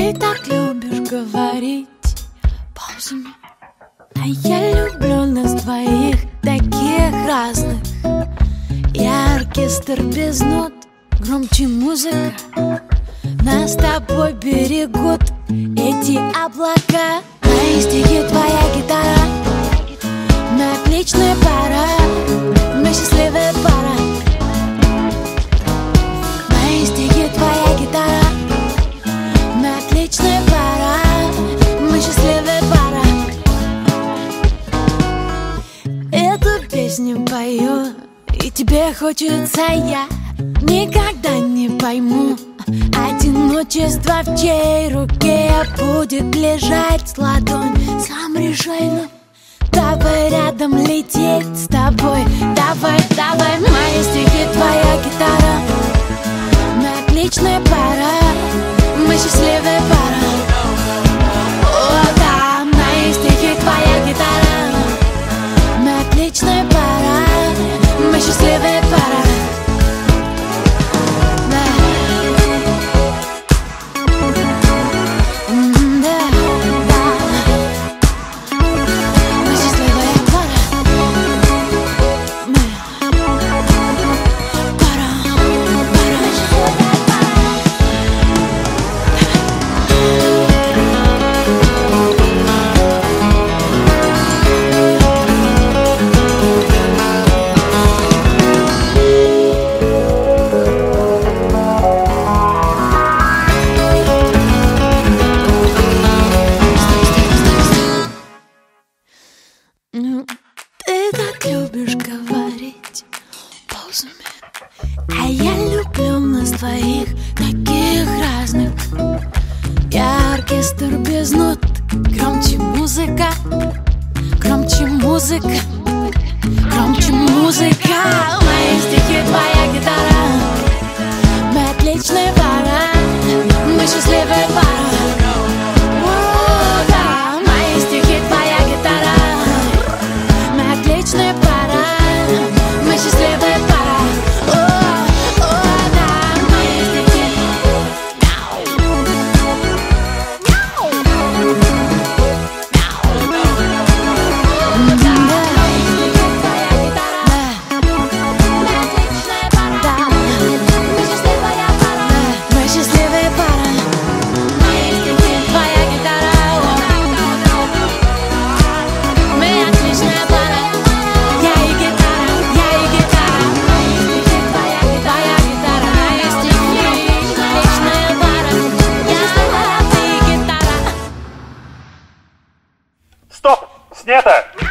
Ты так любишь говорить паузами, а я люблю нас двоих, таких разных. Я оркестр без нот, громче музыка. Нас с тобой берегут эти облака. Мои стихи, твоя гитара, мы отличная пара, мы счастливая пара. Мои стихи, твоя гитара, мы отличная пара, мы счастливая пара. Эту песню пою, и тебе хочется, я никогда не пойму одиночество, в чьей руке будет лежать ладонь. Сам решай, но давай рядом лететь с тобой. Давай, давай, мои стихи, твоя гитара, мы отличная пара, мы счастливая пара. О, да, мои стихи, твоя гитара, мы отличная пара, мы счастливая пара. Ты так любишь говорить паузами, а я люблю нас двоих, таких разных. Я оркестр без нот, громче музыка, громче музыка, громче музыка. Мои стихи, твоя гитара, мы отличная пара, мы счастливая пара. О, да, мои стихи, твоя гитара, отличная пара, мы счастливая пара. О, да, мои стихи. Мы счастливая пара. Мои стихи, твоя гитара, мы отличная пара. Стоп! Снято!